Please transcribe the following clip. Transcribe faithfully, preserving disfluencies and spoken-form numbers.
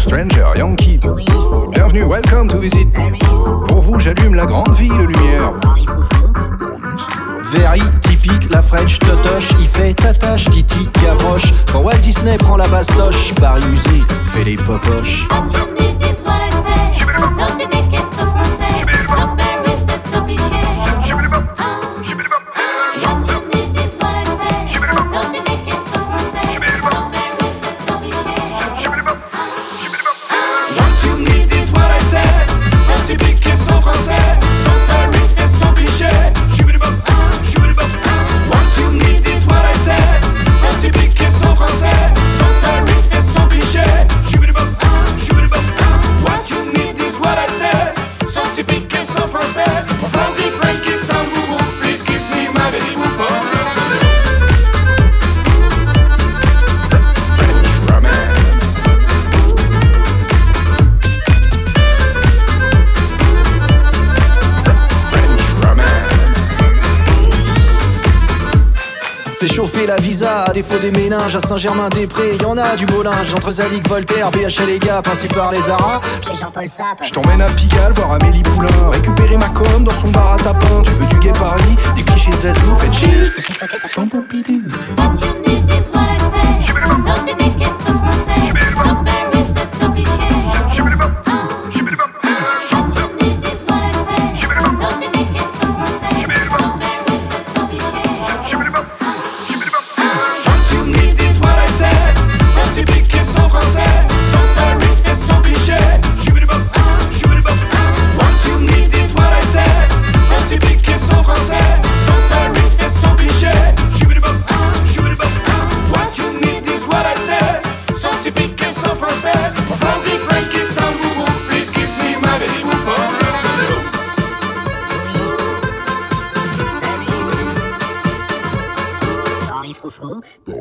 stranger, Yankee. Bienvenue, welcome to visit. Pour vous, j'allume la grande ville lumière. Very typique, la French totoche, il fait tatache, Titi Gavroche. Quand Walt Disney prend la bastoche, Paris Musée fait les popoches. What you need is what I say. So typique et so français. So Paris, c'est so cliché. Ah. What you need is what I say. So typique et so français. So Paris, c'est so cliché. What you need is what I said. So typique et so français. So Paris, c'est so cliché. What you need is what I said. So typique et so français. So Paris, c'est so cliché. What you need is what I said. So typique et so français. Mon funky French kiss and boo-boo. Please kiss me, my baby boo-boo. French romance. French romance. Fais chauffer la visa, à défaut des méninges. À Saint-Germain-des-Prés, y'en a du beau linge. Entre Zadig, Voltaire, B H L et gars, passé par les Arabes. C'est Jean-Paul Sape. Je t'emmène à Pigalle voir Amélie Poulain. Récupérer ma com dans son bar à tapin. Tu veux du gay Paris, des clichés de Zazou, faites cheese. What you need is what I say. So typique et so français. So Paris, c'est so cliché. Ah. What you need is what I say. So typique et so français. So Paris, c'est so cliché. What you need is what I said. So typique et so français. So Paris, c'est so cliché. What you need is what I said. So typique et so français. So Paris, c'est so cliché. What you need is what I said. So typique et so français. Mon funky French kiss and boo-boo. Please kiss me, my baby boo-boo. Henri Froufrou.